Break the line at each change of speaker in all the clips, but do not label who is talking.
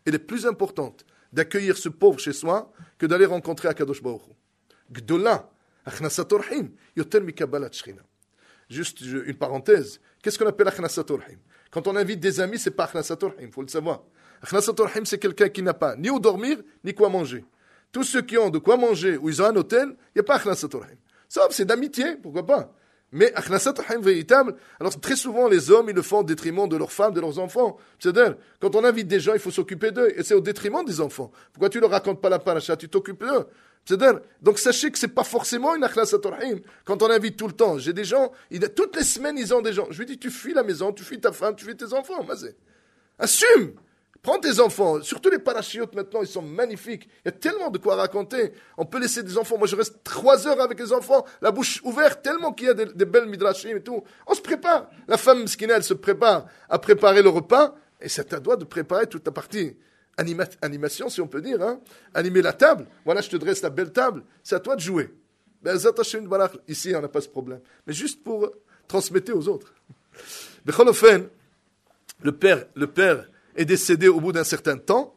elle est plus importante d'accueillir ce pauvre chez soi que d'aller rencontrer Akadosh Baruch Hu. Gdola, achnasat orhim, yoter mikabalat shchina. Juste une parenthèse. Qu'est-ce qu'on appelle achnasat orhim? Quand on invite des amis, c'est pas achnasat orhim, il faut le savoir. Achnasat orhim, c'est quelqu'un qui n'a pas ni où dormir, ni quoi manger. Tous ceux qui ont de quoi manger ou ils ont un hôtel, il n'y a pas achnasat orhim. Sauf, c'est d'amitié, pourquoi pas. Mais achnasat orhim véritable, alors très souvent les hommes, ils le font au détriment de leurs femmes, de leurs enfants. C'est-à-dire, quand on invite des gens, il faut s'occuper d'eux, et c'est au détriment des enfants. Pourquoi tu ne leur racontes pas la paracha, tu t'occupes d'eux? C'est-à-dire, donc sachez que c'est pas forcément une achnasat orhim. Quand on invite tout le temps, j'ai des gens, toutes les semaines ils ont des gens. Je lui dis, tu fuis la maison, tu fuis ta femme, tu fuis tes enfants, mazé. Assume! Prends tes enfants, surtout les parachiotes maintenant, ils sont magnifiques. Il y a tellement de quoi raconter. On peut laisser des enfants. Moi, je reste 3 heures avec les enfants, la bouche ouverte, tellement qu'il y a des belles midrashim et tout. On se prépare. La femme skina, elle se prépare à préparer le repas. Et c'est à toi de préparer toute la partie animation, si on peut dire. Hein. Animer la table. Voilà, je te dresse la belle table. C'est à toi de jouer. Ben, ici, on n'a pas ce problème. Mais juste pour transmettre aux autres. Becholofen, le père est décédé au bout d'un certain temps,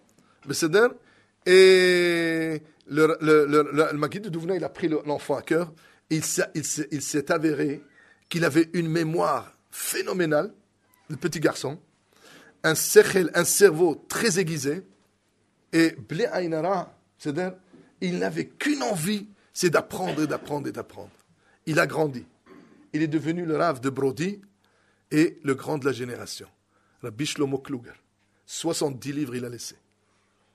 et le Maguide de Douvna, il a pris l'enfant à cœur, et il s'est avéré qu'il avait une mémoire phénoménale, le petit garçon, un cerveau très aiguisé, et Blé Aynara, c'est-à-dire, il n'avait qu'une envie, c'est d'apprendre et d'apprendre et d'apprendre. Il a grandi. Il est devenu le Rav de Brody et le grand de la génération, Rabbi Shlomo Kluger. 70 livres il a laissé.